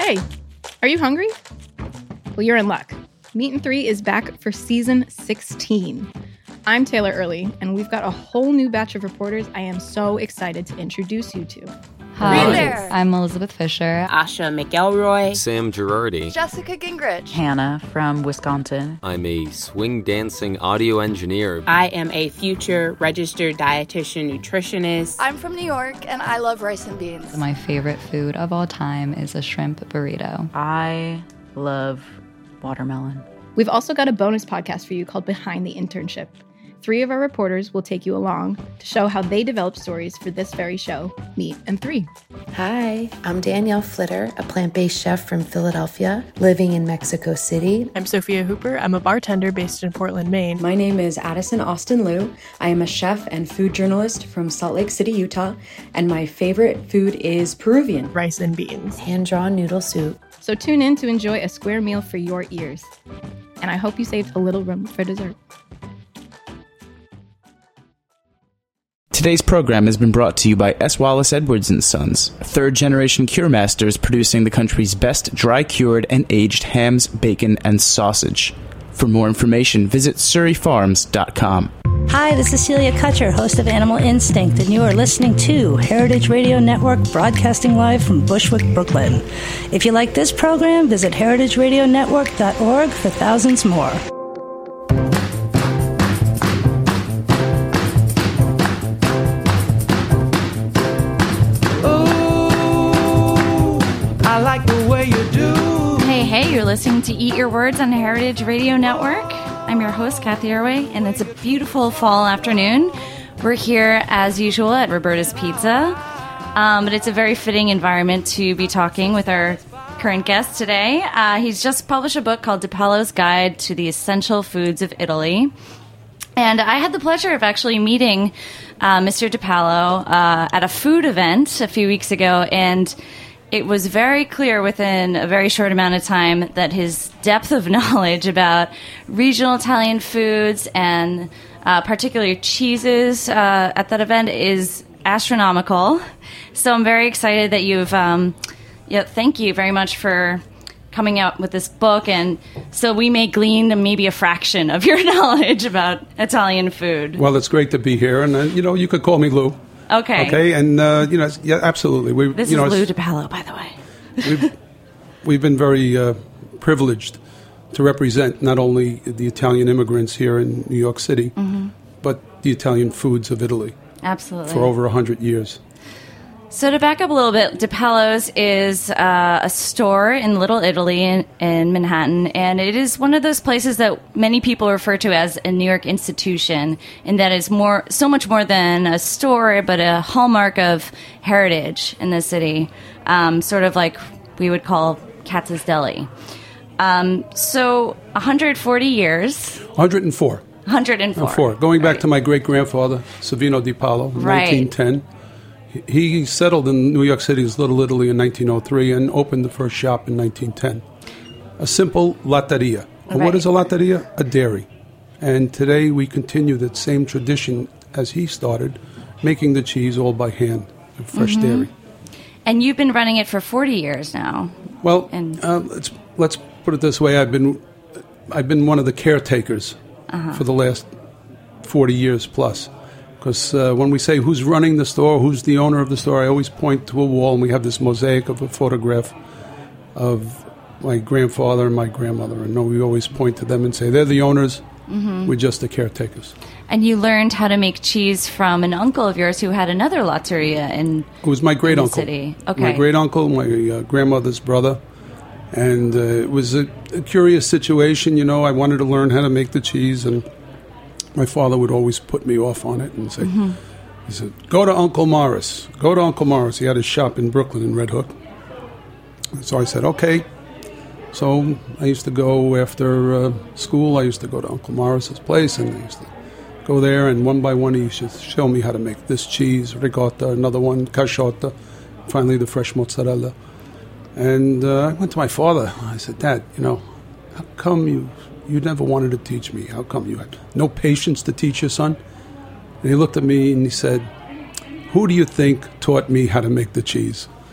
Hey, are you hungry? Well, you're in luck. Meat and Three is back for season 16. I'm Taylor Early, and we've got a whole new batch of reporters I am so excited to introduce you to. Hi, there. I'm Elizabeth Fisher. Asha McElroy. Sam Girardi. Jessica Gingrich. Hannah from Wisconsin. I'm a swing dancing audio engineer. I am a future registered dietitian nutritionist. I'm from New York, and I love rice and beans. My favorite food of all time is a shrimp burrito. I love watermelon. We've also got a bonus podcast for you called Behind the Internship. 3 of our reporters will take you along to show how they developed stories for this very show, Meat and Three. Hi, I'm Danielle Flitter, a plant-based chef from Philadelphia, living in Mexico City. I'm Sophia Hooper. I'm a bartender based in Portland, Maine. My name is Addison Austin Liu. I am a chef and food journalist from Salt Lake City, Utah, and my favorite food is Peruvian. Rice and beans. Hand-drawn noodle soup. So tune in to enjoy a square meal for your ears. And I hope you saved a little room for dessert. Today's program has been brought to you by S. Wallace Edwards & Sons, third-generation cure masters producing the country's best dry-cured and aged hams, bacon, and sausage. For more information, visit surreyfarms.com. Hi, this is Celia Kutcher, host of Animal Instinct, and you are listening to Heritage Radio Network, broadcasting live from Bushwick, Brooklyn. If you like this program, visit heritageradionetwork.org for thousands more. Hey, you're listening to Eat Your Words on Heritage Radio Network. I'm your host, Kathy Irway, and it's a beautiful fall afternoon. We're here, as usual, at Roberta's Pizza, but it's a very fitting environment to be talking with our current guest today. He's just published a book called DiPaolo's Guide to the Essential Foods of Italy. And I had the pleasure of actually meeting Mr. DiPaolo at a food event a few weeks ago, and it was very clear within a very short amount of time that his depth of knowledge about regional Italian foods and particularly cheeses at that event is astronomical. So I'm very excited that you've, thank you very much for coming out with this book. And so we may glean maybe a fraction of your knowledge about Italian food. Well, it's great to be here. And, you could call me Lou. Okay, and yeah, absolutely. This is Lou DiPaolo, by the way. We've been very privileged to represent not only the Italian immigrants here in New York City, but the Italian foods of Italy. Absolutely. For over 100 years. So to back up a little bit, DiPaolo's is a store in Little Italy in Manhattan, and it is one of those places that many people refer to as a New York institution, and that is so much more than a store, but a hallmark of heritage in the city, sort of like we would call Katz's Deli. So 140 years. 104. 104. Going back to my great-grandfather, Savino DiPaolo, in 1910. He settled in New York City's Little Italy in 1903 and opened the first shop in 1910. A simple latteria. And what is a latteria? A dairy. And today we continue that same tradition as he started, making the cheese all by hand, fresh dairy. And you've been running it for 40 years now. Well, let's put it this way. I've been one of the caretakers for the last 40 years plus. Because when we say who's running the store, who's the owner of the store, I always point to a wall, and we have this mosaic of a photograph of my grandfather and my grandmother. And we always point to them and say, they're the owners, we're just the caretakers. And you learned how to make cheese from an uncle of yours who had another latteria in It was my great-uncle. City. Okay. My great-uncle, my grandmother's brother. And it was a curious situation, I wanted to learn how to make the cheese, and my father would always put me off on it and say, he said, go to Uncle Morris. Go to Uncle Morris. He had his shop in Brooklyn in Red Hook. And so I said, okay. So I used to go after school. I used to go to Uncle Morris's place, and I used to go there, and one by one he used to show me how to make this cheese, ricotta, another one, casciotta, finally the fresh mozzarella. And I went to my father. I said, Dad, how come you never wanted to teach me? How come you had no patience to teach your son? And he looked at me and he said, who do you think taught me how to make the cheese?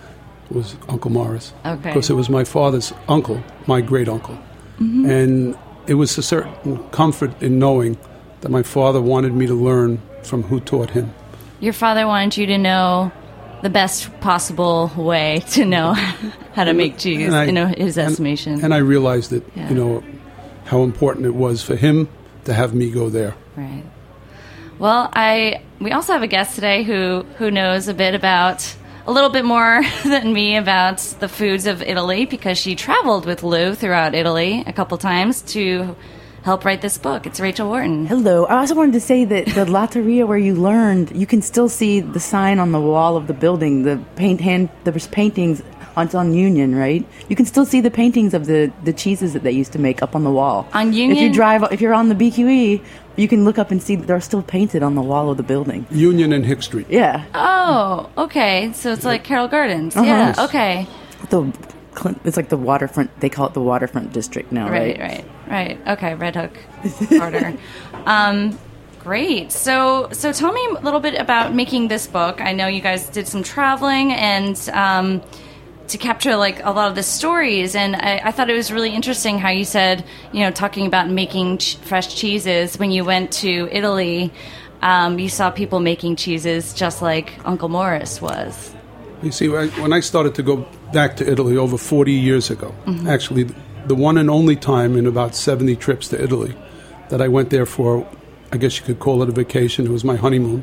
was Uncle Morris. Okay. Because it was my father's uncle, my great-uncle. Mm-hmm. And it was a certain comfort in knowing that my father wanted me to learn from who taught him. Your father wanted you to know the best possible way to know how to make cheese, in his estimation. And I realized that, how important it was for him to have me go there. Right. Well, we also have a guest today who knows a little bit more than me about the foods of Italy, because she traveled with Lou throughout Italy a couple times to help write this book. It's Rachel Wharton. Hello. I also wanted to say that the Latteria where you learned, you can still see the sign on the wall of the building, there was paintings on Union, right? You can still see the paintings of the cheeses that they used to make up on the wall. On Union? If you're on the BQE, you can look up and see that they're still painted on the wall of the building. Union and Hick Street. Yeah. Oh, okay. So it's like Carroll Gardens. Uh-huh. Yeah, okay. It's like the waterfront, they call it the waterfront district now, right? Right. Okay, Red Hook corridor. Great. So tell me a little bit about making this book. I know you guys did some traveling and to capture like a lot of the stories, and I thought it was really interesting how you said, talking about making fresh cheeses. When you went to Italy, you saw people making cheeses just like Uncle Morris was. You see, when I started to go back to Italy over 40 years ago, Mm-hmm. actually the one and only time in about 70 trips to Italy that I went there for, I guess you could call it a vacation, it was my honeymoon.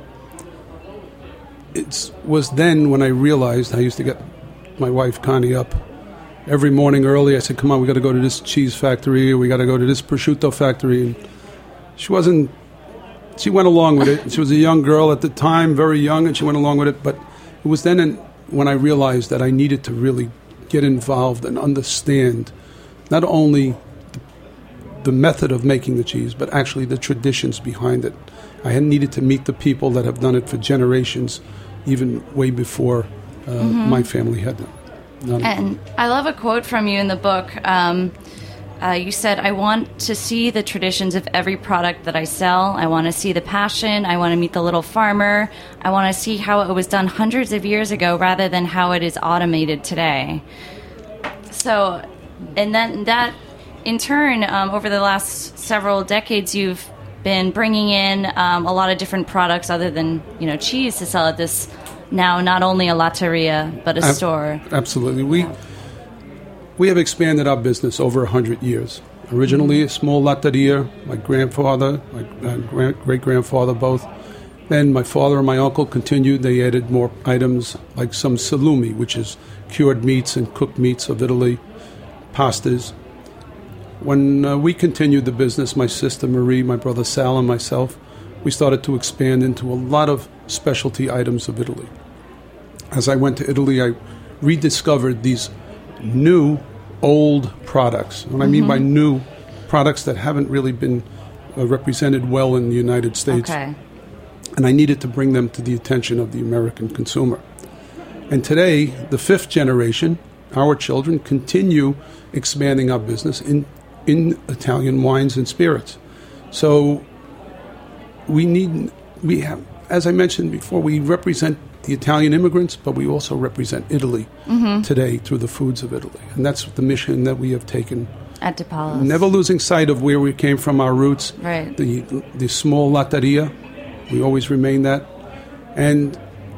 It was then when I realized I used to get my wife Connie up every morning early. I said, come on, we got to go to this cheese factory, or we got to go to this prosciutto factory. And she went along with it. She was a young girl at the time, very young, and she went along with it. But it was then when I realized that I needed to really get involved and understand not only the method of making the cheese, but actually the traditions behind it. I had needed to meet the people that have done it for generations, even way before my family had done it. And I love a quote from you in the book. You said, I want to see the traditions of every product that I sell. I want to see the passion. I want to meet the little farmer. I want to see how it was done hundreds of years ago rather than how it is automated today. So, and then that, in turn, over the last several decades, you've been bringing in a lot of different products other than, cheese to sell at this now not only a latteria, but a store. Absolutely. We have expanded our business over 100 years. Originally a small latteria, my grandfather, my great-grandfather both. Then my father and my uncle continued. They added more items like some salumi, which is cured meats and cooked meats of Italy, pastas. When we continued the business, my sister Marie, my brother Sal, and myself, we started to expand into a lot of specialty items of Italy. As I went to Italy, I rediscovered these new, old products. What I mean by new, products that haven't really been represented well in the United States. Okay. And I needed to bring them to the attention of the American consumer. And today, the fifth generation, our children, continue expanding our business in Italian wines and spirits. So we have, as I mentioned before, we represent the Italian immigrants, but we also represent Italy today through the foods of Italy. And that's the mission that we have taken. At DePaulo's. Never losing sight of where we came from, our roots. Right. The small latteria, we always remain that. And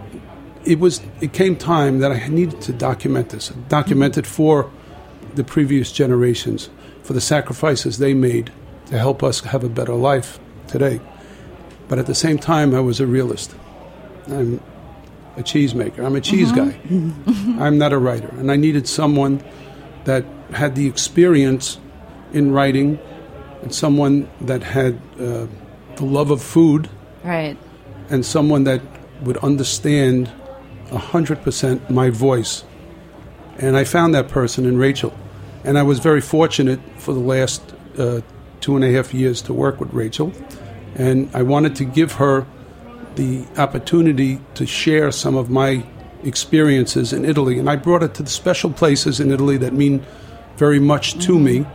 it came time that I needed to document this. Document it for the previous generations, for the sacrifices they made to help us have a better life today. But at the same time, I was a realist. I'm a cheesemaker. I'm a cheese guy. I'm not a writer. And I needed someone that had the experience in writing and someone that had the love of food. Right. And someone that would understand 100% my voice. And I found that person in Rachel. And I was very fortunate for the last 2.5 years to work with Rachel. And I wanted to give her the opportunity to share some of my experiences in Italy. And I brought it to the special places in Italy that mean very much to me,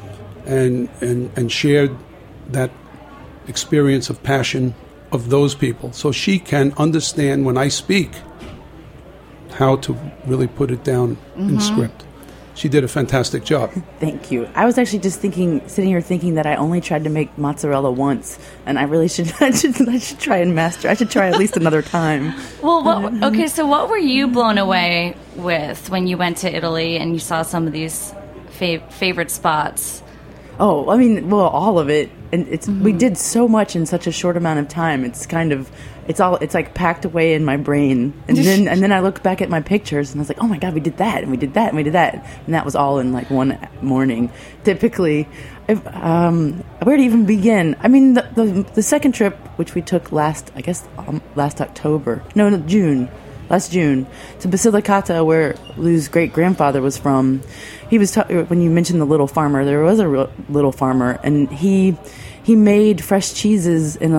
and shared that experience of passion of those people. So she can understand when I speak how to really put it down in script. She did a fantastic job. Thank you. I was actually just sitting here thinking that I only tried to make mozzarella once, and I really should. I should try and master. I should try at least another time. Well, okay. So, what were you blown away with when you went to Italy and you saw some of these favorite spots? Oh, I mean, well, all of it, and we did so much in such a short amount of time. It's kind of. It's like packed away in my brain, and then I look back at my pictures and I was like, oh my god, we did that and we did that and we did that, and that was all in like one morning. Typically, where to even begin? I mean, the second trip, which we took last October, last June, to Basilicata, where Lou's great grandfather was from. He was when you mentioned the little farmer, there was a little farmer, and he made fresh cheeses in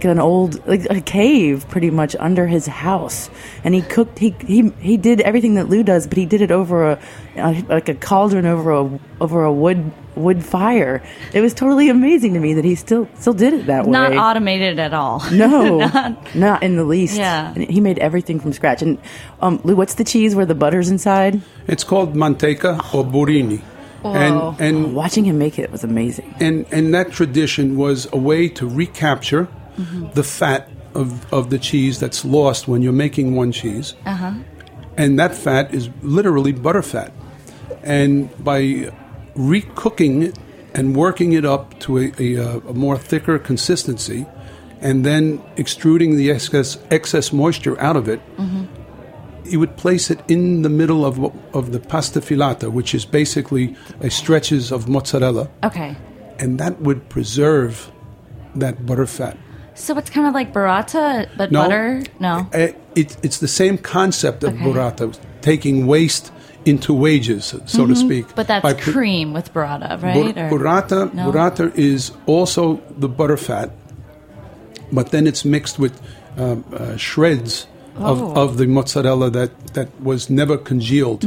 a cave pretty much under his house, and he cooked. He did everything that Lou does, but he did it over a cauldron over a wood fire. It was totally amazing to me that he still did it that way. Not automated at all. No, not in the least. Yeah, and he made everything from scratch. And Lou, what's the cheese where the butter's inside? It's called manteca or burini. And watching him make it was amazing. And that tradition was a way to recapture the fat of the cheese that's lost when you're making one cheese. And that fat is literally butter fat. And by recooking it and working it up to a more thicker consistency, and then extruding the excess moisture out of it, you would place it in the middle of the pasta filata, which is basically stretches of mozzarella. Okay. And that would preserve that butter fat. So it's kind of like burrata, but butter? No. It's the same concept of burrata, taking waste into wages, so to speak. But that's cream with burrata, right? Burrata is also the butter fat, but then it's mixed with shreds of the mozzarella that was never congealed.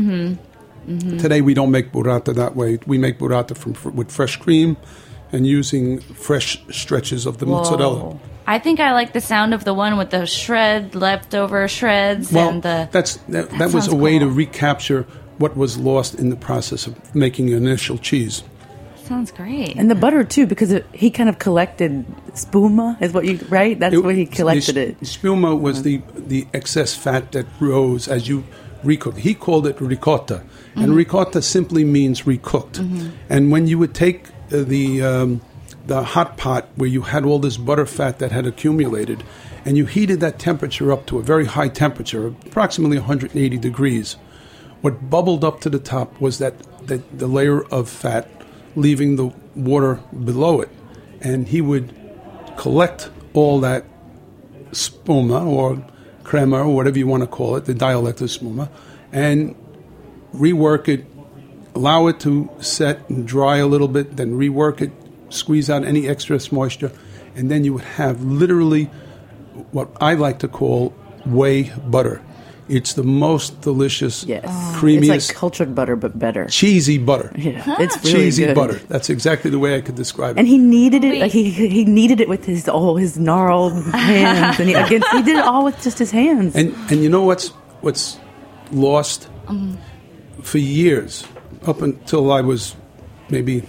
Today we don't make burrata that way. We make burrata with fresh cream and using fresh stretches of the mozzarella. I think I like the sound of the one with the leftover shreds. Well, that was a way to recapture what was lost in the process of making the initial cheese. Sounds great. And the butter, too, because he kind of collected spuma, is what you, right? That's where he collected it. Spuma was the excess fat that rose as you recook. He called it ricotta. And ricotta simply means recooked. And when you would take the hot pot where you had all this butter fat that had accumulated, and you heated that temperature up to a very high temperature, approximately 180 degrees, what bubbled up to the top was the layer of fat, leaving the water below it. And he would collect all that spuma or crema or whatever you want to call it, the dialect of spuma, and rework it, allow it to set and dry a little bit, then rework it, squeeze out any excess moisture, and then you would have literally what I like to call whey butter. It's the most delicious, creamiest... It's like cultured butter, but better. Cheesy butter. Yeah, it's really cheesy good. butter. That's exactly the way I could describe it. And he kneaded it. Like he kneaded it with his gnarled hands, and he did it all with just his hands. And you know what's lost for years, up until I was maybe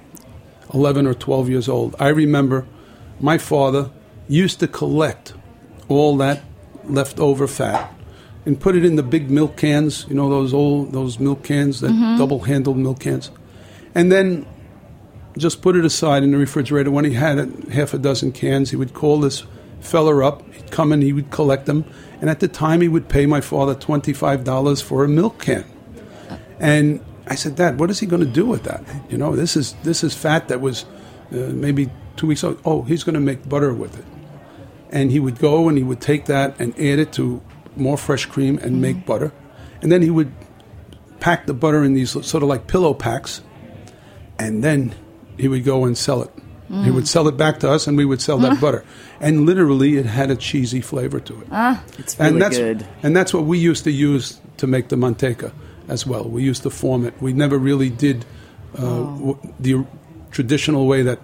11 or 12 years old. I remember my father used to collect all that leftover fat and put it in the big milk cans, you know, those milk cans, that double-handled milk cans. And then just put it aside in the refrigerator. When he had half a dozen cans, he would call this fella up. He'd come and he would collect them. And at the time, he would pay my father $25 for a milk can. And I said, Dad, what is he going to do with that? You know, this is fat that was maybe 2 weeks old. Oh, he's going to make butter with it. And he would go and he would take that and add it to more fresh cream and make butter. And then he would pack the butter in these sort of like pillow packs, and then he would go and sell it. He would sell it back to us, and we would sell that butter. And literally, it had a cheesy flavor to it. It's really good. And that's what we used to use to make the manteca as well. We used to form it. We never really did the traditional way that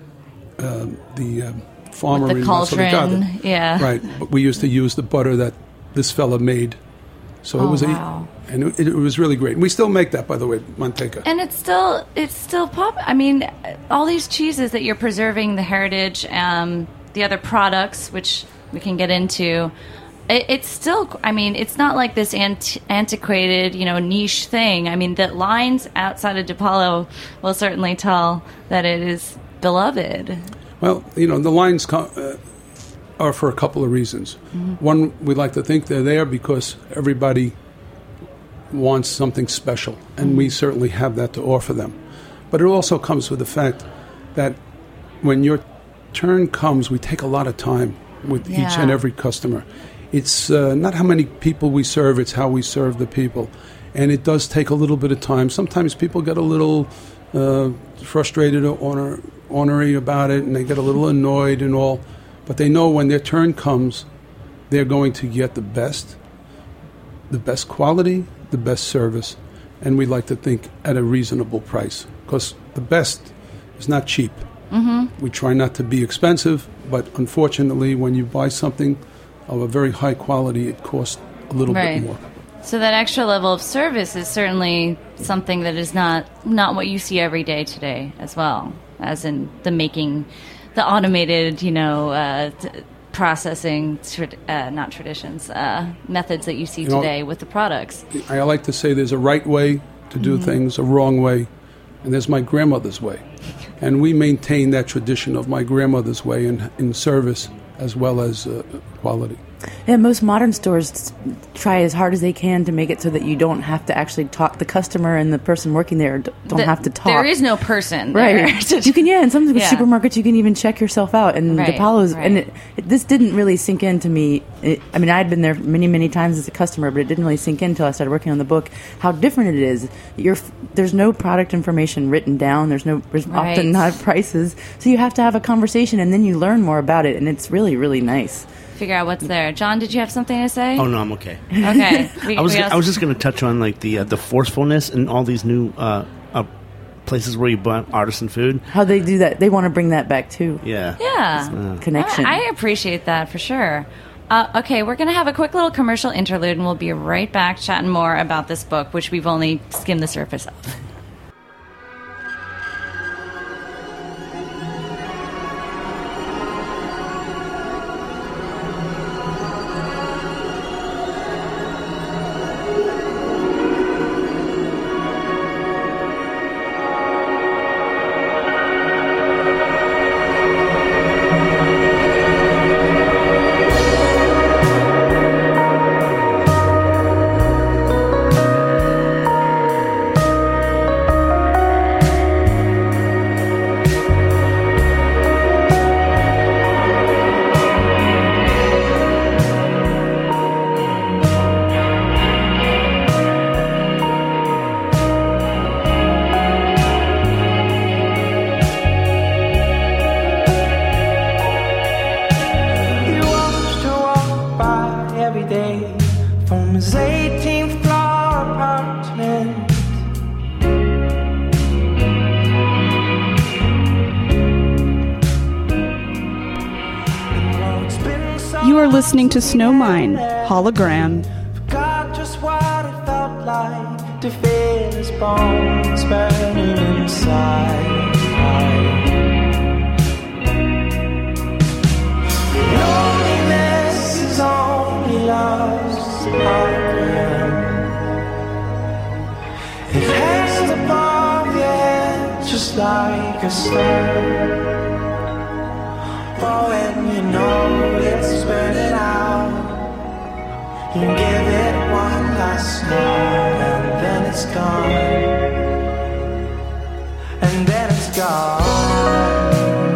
the farmer with the cauldron, right. But we used to use the butter that this fella made So it was it was really great. And we still make that, by the way, manteca. And it's still pop. I mean, all these cheeses that you're preserving, the heritage, the other products, which we can get into. It's still, I mean, it's not like this antiquated, niche thing. I mean, the lines outside of DiPaolo will certainly tell that it is beloved. Well, the lines are for a couple of reasons. Mm-hmm. One, we like to think they're there because everybody wants something special, and we certainly have that to offer them. But it also comes with the fact that when your turn comes, we take a lot of time with each and every customer. It's not how many people we serve, it's how we serve the people. And it does take a little bit of time. Sometimes people get a little frustrated or ornery about it, and they get a little annoyed and all. But they know when their turn comes, they're going to get the best quality, the best service, and we like to think at a reasonable price. Because the best is not cheap. Mm-hmm. We try not to be expensive, but unfortunately, when you buy something of a very high quality, it costs a little bit more. So that extra level of service is certainly something that is not what you see every day today as well, as in the making, the automated, processing, not traditions, methods that you see today with the products. I like to say there's a right way to do things, a wrong way, and there's my grandmother's way. And we maintain that tradition of my grandmother's way in service as well as quality. Yeah, most modern stores try as hard as they can to make it so that you don't have to actually talk. The customer and the person working there don't have to talk. There is no person right. there. You can, in some supermarkets, you can even check yourself out. And DiPaolo's, and this didn't really sink into me. I had been there many, many times as a customer, but it didn't really sink in until I started working on the book, how different it is. There's no product information written down. There's often not prices. So you have to have a conversation, and then you learn more about it, and it's really, really nice. Figure out what's there. John, did you have something to say? Oh no, I'm okay. Okay. I was just going to touch on like the forcefulness in all these new places where you buy artisan food. How they do that? They want to bring that back too. Yeah. Connection. I appreciate that for sure. Okay, we're going to have a quick little commercial interlude, and we'll be right back chatting more about this book, which we've only skimmed the surface of. You are listening to Snowmine, Hologram. Forgot just what it felt like to feel his bones burning inside. Loneliness is only love's hologram. It hangs above your head just like a star. For when you know it's burning out, you give it one last night, and then it's gone, and then it's gone.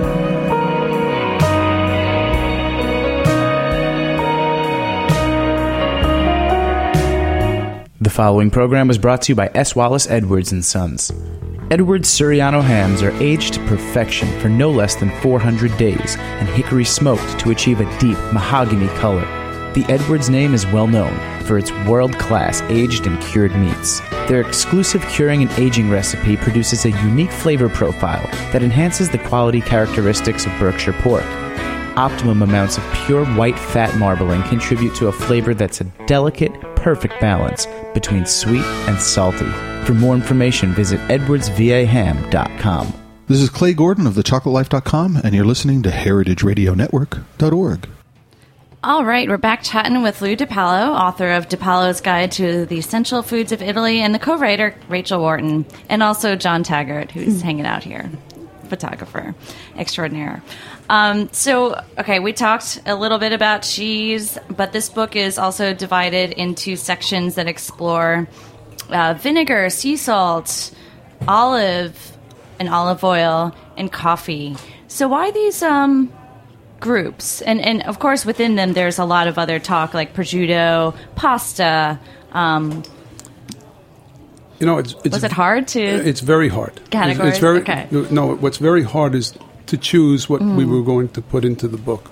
The following program was brought to you by S. Wallace Edwards & Sons. Edwards Suriano hams are aged to perfection for no less than 400 days and hickory smoked to achieve a deep mahogany color. The Edwards name is well known for its world-class aged and cured meats. Their exclusive curing and aging recipe produces a unique flavor profile that enhances the quality characteristics of Berkshire pork. Optimum amounts of pure white fat marbling contribute to a flavor that's a delicate, perfect balance between sweet and salty. For more information, visit edwardsvaham.com. This is Clay Gordon of thechocolatelife.com, and you're listening to heritageradionetwork.org. All right, we're back chatting with Lou DiPaolo, author of DiPaolo's Guide to the Essential Foods of Italy, and the co-writer Rachel Wharton, and also John Taggart, who's hanging out here, photographer extraordinaire. Okay, we talked a little bit about cheese, but this book is also divided into sections that explore vinegar, sea salt, olive oil, and coffee. So why these groups? And of course, within them, there's a lot of other talk, like prosciutto, pasta. Was it hard to? It's very hard. Categories? It's very, okay. No, what's very hard is to choose what we were going to put into the book.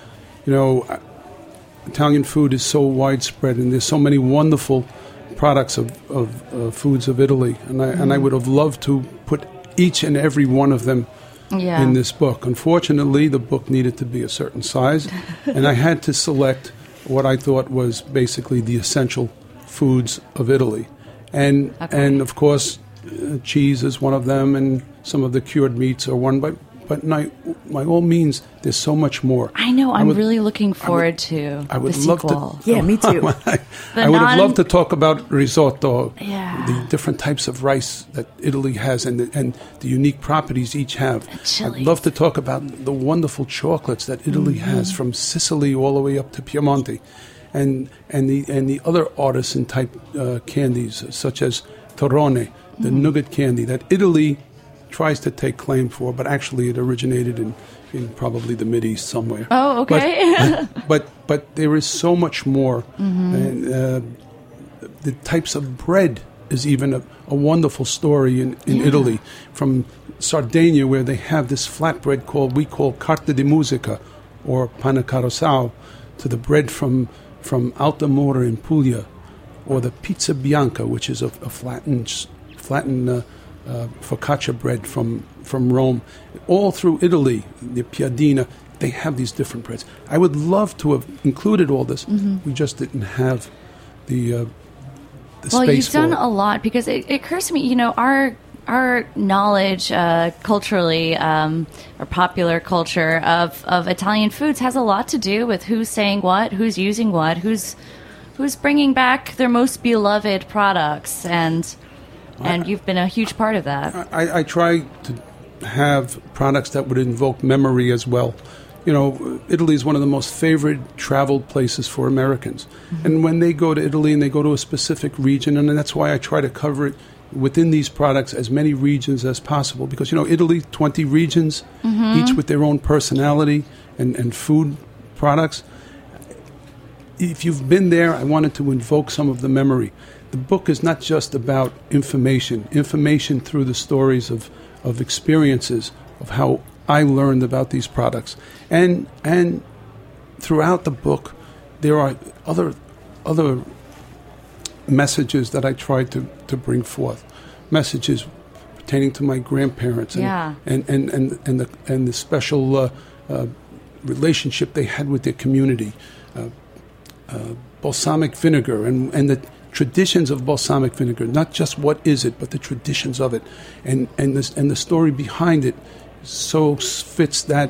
Italian food is so widespread, and there's so many wonderful products of foods of Italy, and I would have loved to put each and every one of them in this book. Unfortunately, the book needed to be a certain size, and I had to select what I thought was basically the essential foods of Italy. And of course, cheese is one of them, and some of the cured meats are one. But by all means, there's so much more. I know. I'm really looking forward to the sequel. Yeah, me too. I would have loved to talk about risotto, the different types of rice that Italy has, and the unique properties each have. I'd love to talk about the wonderful chocolates that Italy has, from Sicily all the way up to Piemonte. And the other artisan type candies, such as Torrone, the nougat candy that Italy tries to take claim for, but actually it originated in probably the Mideast somewhere. Oh, okay. But there is so much more. And the types of bread is even a wonderful story in Italy. From Sardinia, where they have this flatbread we call carta di musica, or pane carosau, to the bread from Altamura in Puglia, or the pizza bianca, which is a flattened focaccia bread from Rome. All through Italy, the piadina, they have these different breads. I would love to have included all this. We just didn't have the space for it. Well, you've done a lot, because it occurs to me, our knowledge culturally, or popular culture of Italian foods has a lot to do with who's saying what, who's using what, who's bringing back their most beloved products, and you've been a huge part of that. I try to have products that would invoke memory as well. Italy is one of the most favorite traveled places for Americans. And when they go to Italy and they go to a specific region, and that's why I try to cover it within these products as many regions as possible, because Italy, 20 regions, each with their own personality and food products. If you've been there, I wanted to invoke some of the memory. The book is not just about information through the stories of experiences of how I learned about these products, and throughout the book there are other messages that I tried to bring forth, messages pertaining to my grandparents and the special relationship they had with their community, balsamic vinegar and the traditions of balsamic vinegar, not just what is it, but the traditions of it, and the story behind it so fits that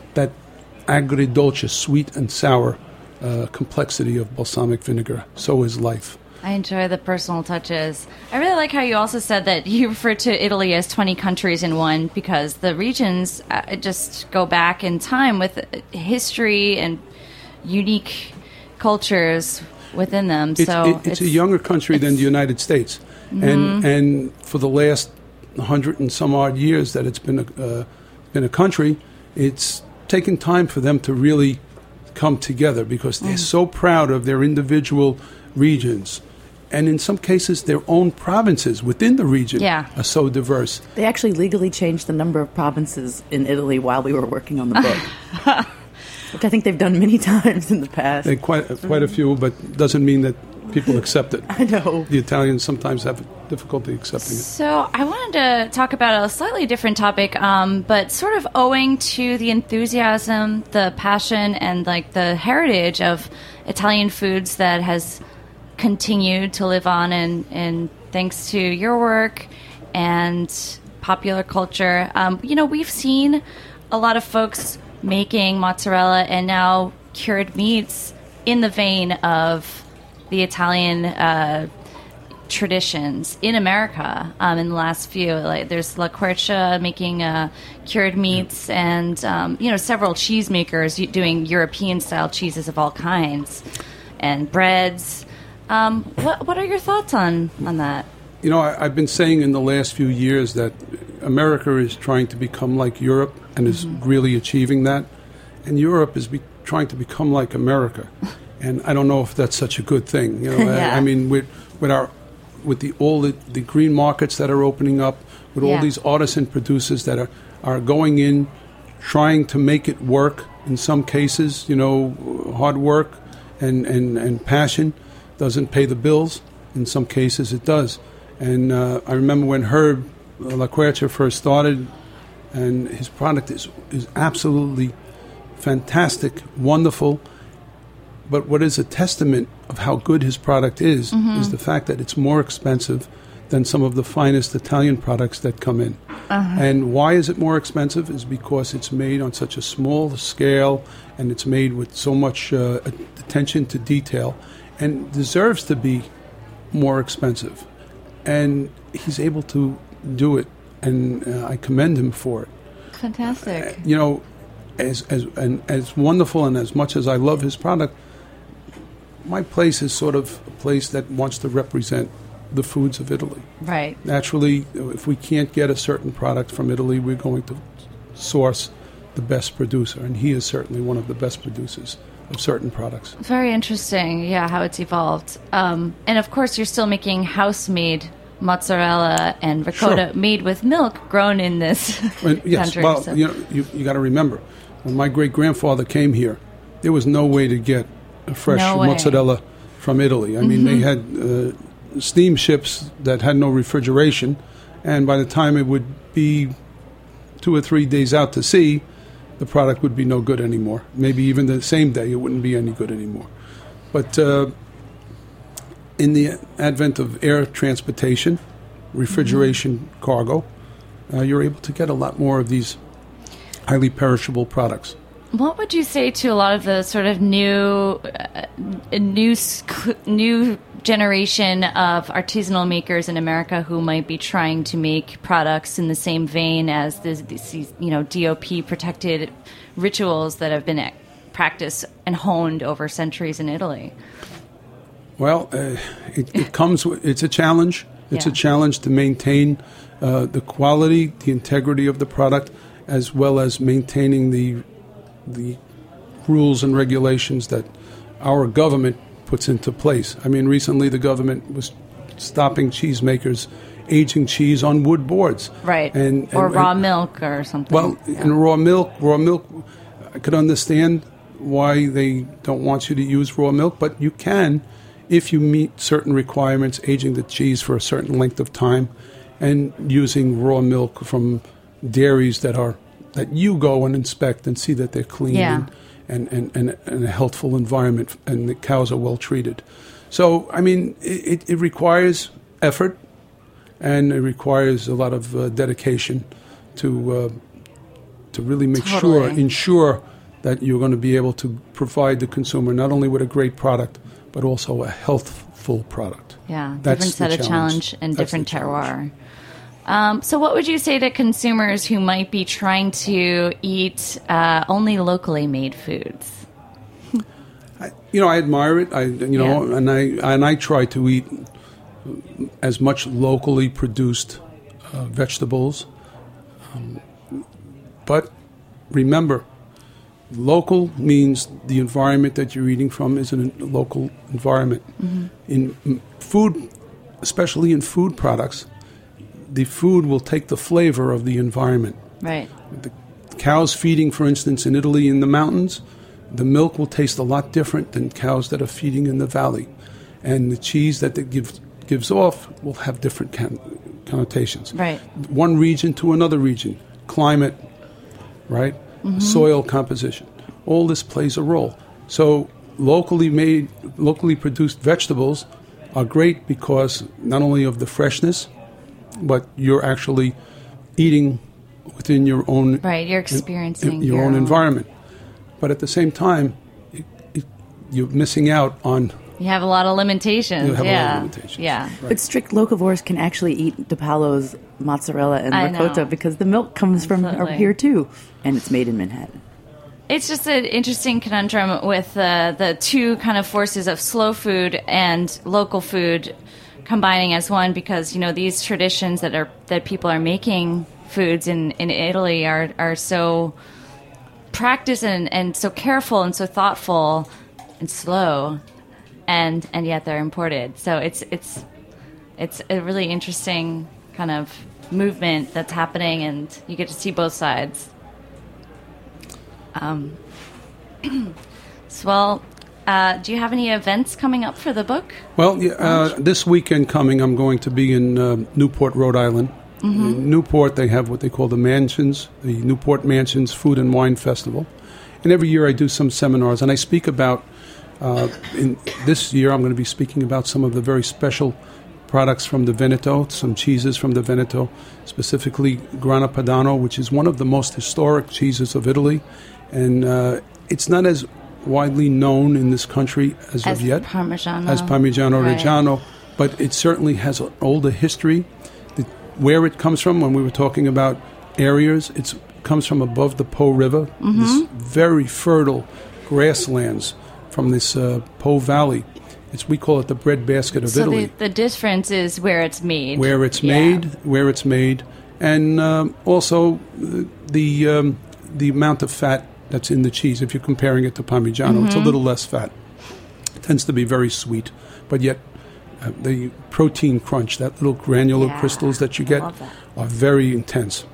agridolce, sweet and sour complexity of balsamic vinegar. So is life. I enjoy the personal touches. I really like how you also said that you refer to Italy as 20 countries in one, because the regions just go back in time with history and unique cultures within them. It's a younger country than the United States, and for the last 100 and some odd years that it's been a country, it's taken time for them to really come together, because they're so proud of their individual regions. And in some cases, their own provinces within the region are so diverse. They actually legally changed the number of provinces in Italy while we were working on the book, which I think they've done many times in the past. Quite a few, but doesn't mean that people accept it. I know. The Italians sometimes have difficulty accepting it. So I wanted to talk about a slightly different topic, but sort of owing to the enthusiasm, the passion, and the heritage of Italian foods that has continued to live on, and thanks to your work and popular culture. We've seen a lot of folks making mozzarella and now cured meats in the vein of the Italian traditions in America in the last few. Like there's La Quercia making cured meats, and several cheesemakers doing European-style cheeses of all kinds and breads. What are your thoughts on that? I've been saying in the last few years that America is trying to become like Europe and is really achieving that. And Europe is trying to become like America. And I don't know if that's such a good thing. Yeah. I mean, with all the green markets that are opening up, with all these artisan producers that are going in, trying to make it work in some cases, hard work and passion doesn't pay the bills. In some cases it does. And I remember when Herb La Quercia first started, and his product is absolutely fantastic, wonderful. But what is a testament of how good his product is the fact that it's more expensive than some of the finest Italian products that come in. And why is it more expensive? Is because it's made on such a small scale, and it's made with so much attention to detail, and deserves to be more expensive. And he's able to do it, and I commend him for it. Fantastic. As wonderful and as much as I love his product, my place is sort of a place that wants to represent the foods of Italy. Right. Naturally, if we can't get a certain product from Italy, we're going to source the best producer, and he is certainly one of the best producers of certain products. Very interesting, how it's evolved. And of course, you're still making house-made mozzarella and ricotta made with milk grown in this yes, country. Well, you got to remember, when my great-grandfather came here, there was no way to get a fresh mozzarella from Italy. I mean, they had steam ships that had no refrigeration, and by the time it would be 2 or 3 days out to sea, the product would be no good anymore. Maybe even the same day, it wouldn't be any good anymore. But in the advent of air transportation, refrigeration, cargo, you're able to get a lot more of these highly perishable products. What would you say to a lot of the sort of new generation of artisanal makers in America who might be trying to make products in the same vein as these DOP protected rituals that have been practiced and honed over centuries in Italy? Well, it comes with, it's a challenge. It's a challenge to maintain the quality, the integrity of the product, as well as maintaining the rules and regulations that our government puts into place. I mean, recently the government was stopping cheesemakers aging cheese on wood boards. Right. Or raw milk or something. Well, and raw milk, I could understand why they don't want you to use raw milk, but you can if you meet certain requirements, aging the cheese for a certain length of time and using raw milk from dairies that you go and inspect and see that they're clean and a healthful environment and the cows are well treated. So, I mean, it requires effort and it requires a lot of dedication to really ensure that you're going to be able to provide the consumer not only with a great product, but also a healthful product. Yeah, That's different set of challenge and different terroir. So what would you say to consumers who might be trying to eat only locally made foods? I admire it. And I try to eat as much locally produced vegetables. But remember, local means the environment that you're eating from is a local environment. Mm-hmm. In food, especially in food products, the food will take the flavor of the environment. Right. The cows feeding, for instance, in Italy in the mountains, the milk will taste a lot different than cows that are feeding in the valley. And the cheese that it gives off will have different connotations. Right. One region to another region, climate, right? Mm-hmm. Soil composition. All this plays a role. So locally produced vegetables are great because not only of the freshness, but you're actually eating within your own right. You're experiencing your own environment. But at the same time, you're missing out on. You have a lot of limitations. You have a lot of limitations. Yeah. Right. But strict locavores can actually eat DiPaolo's mozzarella and ricotta because the milk comes from here too, and it's made in Manhattan. It's just an interesting conundrum with the two kind of forces of slow food and local food combining as one, because these traditions that people are making foods in Italy are so practiced and so careful and so thoughtful and slow, and yet they're imported. So it's a really interesting kind of movement that's happening, and you get to see both sides. Do you have any events coming up for the book? Well, this weekend coming, I'm going to be in Newport, Rhode Island. Mm-hmm. In Newport, they have what they call the Mansions, the Newport Mansions Food and Wine Festival. And every year I do some seminars, and I speak about, in this year I'm going to be speaking about some of the very special products from the Veneto, some cheeses from the Veneto, specifically Grana Padano, which is one of the most historic cheeses of Italy. And it's not as widely known in this country as of yet. Parmigiano. As Parmigiano Reggiano, but it certainly has an older history. Where it comes from, when we were talking about areas, it comes from above the Po River, this very fertile grasslands from this Po Valley. We call it the breadbasket of Italy. So the difference is where it's made. Where it's made, and also the amount of fat that's in the cheese. If you're comparing it to Parmigiano, it's a little less fat. It tends to be very sweet, but yet the protein crunch, that little granular crystals that you get, are very intense.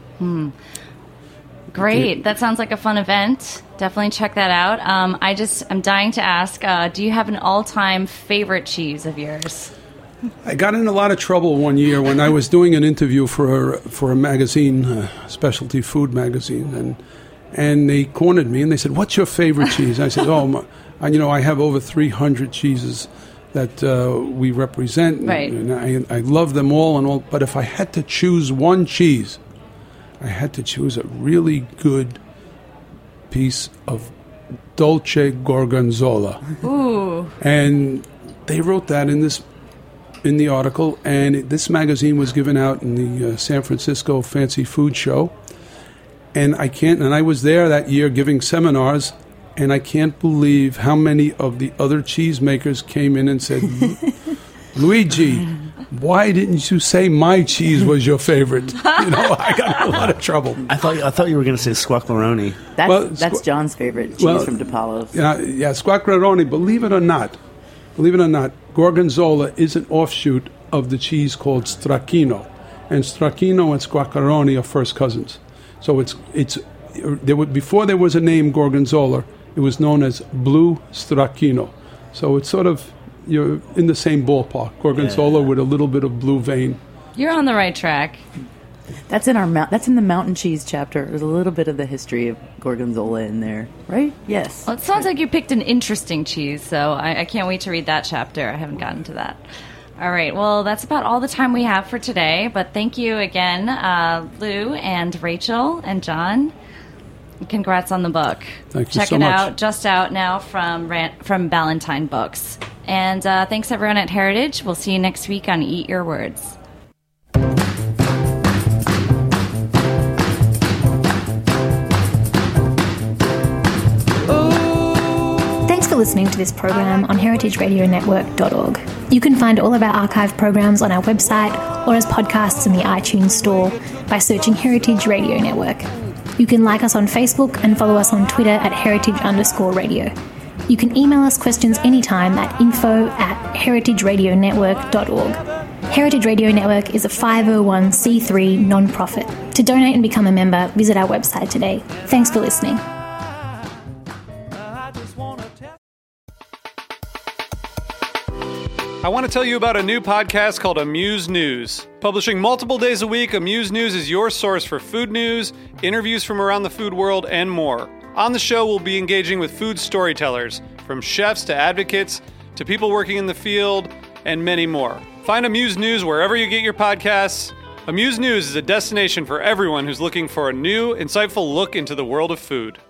Great. That sounds like a fun event. Definitely check that out. I'm dying to ask, do you have an all-time favorite cheese of yours? I got in a lot of trouble one year when I was doing an interview for a magazine, specialty food magazine, and they cornered me and they said, "What's your favorite cheese?" I said, I have over 300 cheeses that we represent, right. and I love them all, but if I had to choose one cheese, I had to choose a really good piece of Dolce Gorgonzola. Ooh. And they wrote that in the article, and this magazine was given out in the San Francisco Fancy Food Show, and I was there that year giving seminars. And I can't believe how many of the other cheesemakers came in and said, "Luigi, why didn't you say my cheese was your favorite?" I got in a lot of trouble. I thought you were going to say Squacquerone. That's John's favorite cheese from DiPaolo's. Yeah, Squacquerone. Believe it or not, Gorgonzola is an offshoot of the cheese called Stracchino, and Stracchino and Squacquerone are first cousins. So before there was a name Gorgonzola, it was known as Blue Stracchino. So it's sort of, you're in the same ballpark. Gorgonzola with a little bit of blue vein. You're on the right track. That's in the mountain cheese chapter. There's a little bit of the history of Gorgonzola in there, right? Yes. Well, it sounds like you picked an interesting cheese, so I can't wait to read that chapter. I haven't gotten to that. All right. Well, that's about all the time we have for today. But thank you again, Lou and Rachel and John. Congrats on the book. Thank you Check so it much. out. Just out now from Ballantine Books. And thanks everyone at Heritage. We'll see you next week on Eat Your Words. Thanks for listening to this program on heritageradionetwork.org. You can find all of our archive programs on our website or as podcasts in the iTunes Store by searching Heritage Radio Network. You can like us on Facebook and follow us on Twitter at heritage_radio. You can email us questions anytime at info@heritageradionetwork.org. Heritage Radio Network is a 501c3 non-profit. To donate and become a member, visit our website today. Thanks for listening. I want to tell you about a new podcast called Amuse News. Publishing multiple days a week, Amuse News is your source for food news, interviews from around the food world, and more. On the show, we'll be engaging with food storytellers, from chefs to advocates to people working in the field, and many more. Find Amuse News wherever you get your podcasts. Amuse News is a destination for everyone who's looking for a new, insightful look into the world of food.